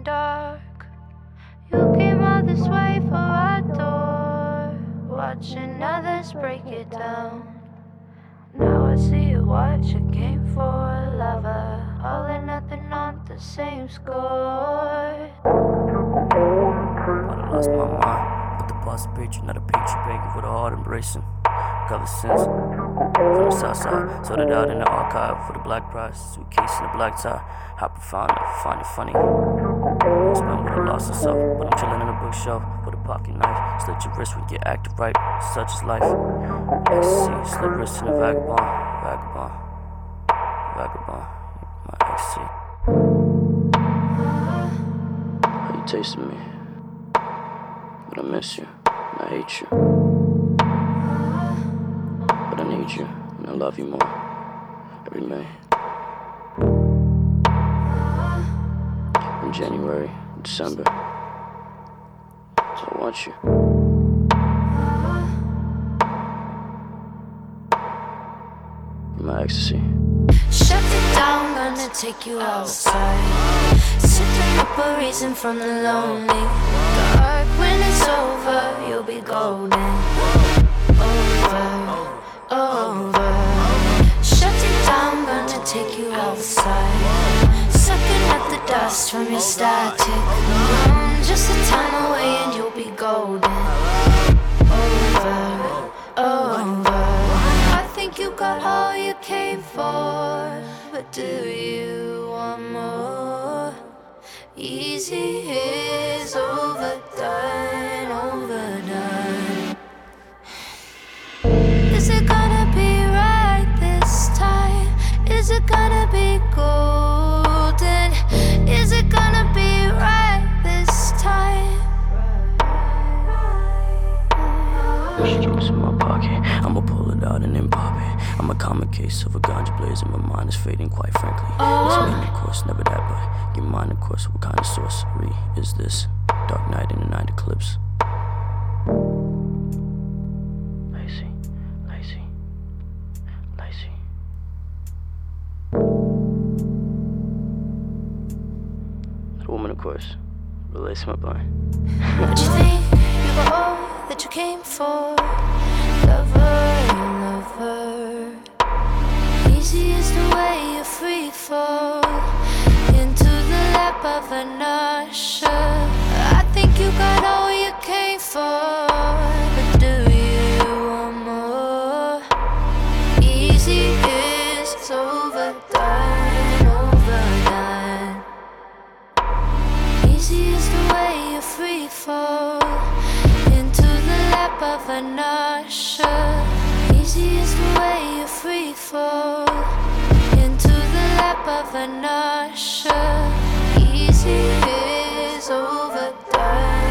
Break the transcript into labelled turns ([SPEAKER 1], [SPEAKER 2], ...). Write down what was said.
[SPEAKER 1] getting dark. You came all this way for our door, watching others break it down. Now I see what you came for, lover. All or nothing on the same score.
[SPEAKER 2] I lost my mind with the boss preacher, not a picture banking with a heart embracing. Cover sins from the south side, sorted out in the archive for the black prize. Suitcase and a black tie. How profound, I find it funny. Spent with a loss of self, but I'm chilling in a bookshelf with a pocket knife. Slit your wrist when you get acted right, such is life. Ecstasy, slit wrist in a vagabond, vagabond, vagabond. My ecstasy. How you tasting me? But I miss you, and I hate you. But I need you, and I love you more every May. In January, December. So I want you. You're my ecstasy.
[SPEAKER 1] Shut it down, gonna take you outside. Sipping up a reason from the lonely. Dark when it's over, you'll be golden. Over. Shut it down, gonna take you outside. Sucking at the dust from your static. Just a time away and you'll be golden. Over. I think you got all you came for, but do you want more? Easy is overdone, overdone. Is it gonna be right this time? Is it gonna be golden? Is it gonna be right this time?
[SPEAKER 2] Juice in my pocket, I'ma pull it out and then pop it. I'm a common case of a ganja blaze and my mind is fading, quite frankly. It's me, of course, never that, but your mind, of course. What kind of sorcery is this? Dark night in the night eclipse. Lazy, lazy, lazy. That woman, of course, relates my body.
[SPEAKER 1] What you think you got all that you came for? Lover. Easy is the way you free fall into the lap of an usher. I think you got all you came for, but do you want more? Easy is overdone, overdone. Easy is the way you free fall into the lap of an usher. Easy is the way you free fall into the lap of an usher. Easy is overdone.